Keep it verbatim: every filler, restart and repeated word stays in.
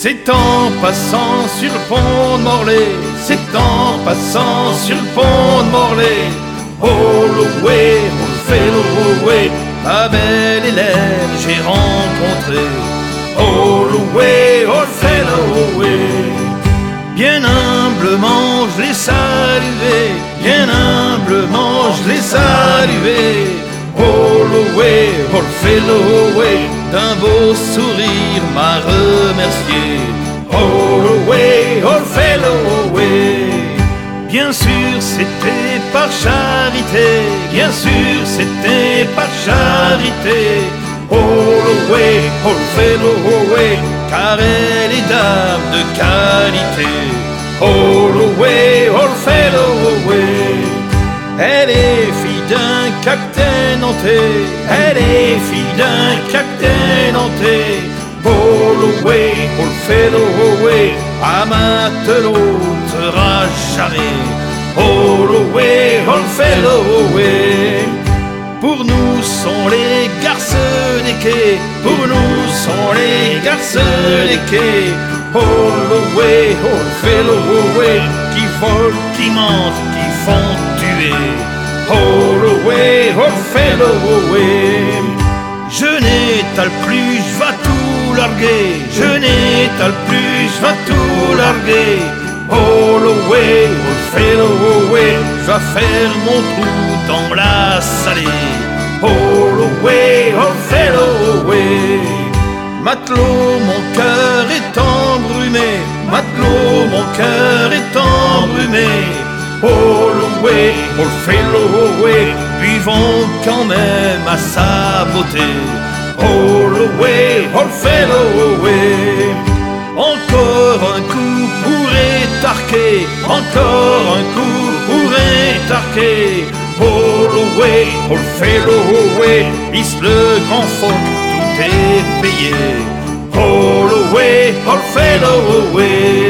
C'est en passant sur le pont de Morlaix, c'est en passant sur le pont de Morlaix. All away, all fellow away, la belle Hélène j'ai rencontré. All away, all fellow away. Bien humblement je l'ai salué, bien humblement je l'ai salué. All away, all fellow away, d'un beau sourire m'a remercié. All away, all fellow away. Bien sûr c'était par charité, bien sûr c'était par charité. All away, all fellow away, car elle est dame de qualité. All away, all fellow away. Elle est fille d'un capitaine hanté, elle est fille d'un capitaine hanté. All away, all fellow away, à matelot sera jamais. All away, all fellow away. Pour nous sont les garces des quais, pour nous sont les garces des quais. All away, all fellow away, qui volent, qui mentent, qui font tuer. All away, all fellow away. Je n'étale plus, je vais tout larguer, je n'étale plus, je vais tout larguer. All away, all fellow away, je vais faire mon trou dans la salée. All away, all fellow away. Matelot, mon cœur est embrumé, matelot, mon cœur est embrumé. All away, all fellow away, buvons quand même à sa beauté. All away, all fellow away. Encore un coup pour étarquer, encore un coup pour étarquer. All away, all fellow away, hisse le grand phoque, tout est payé. All away, all fellow away.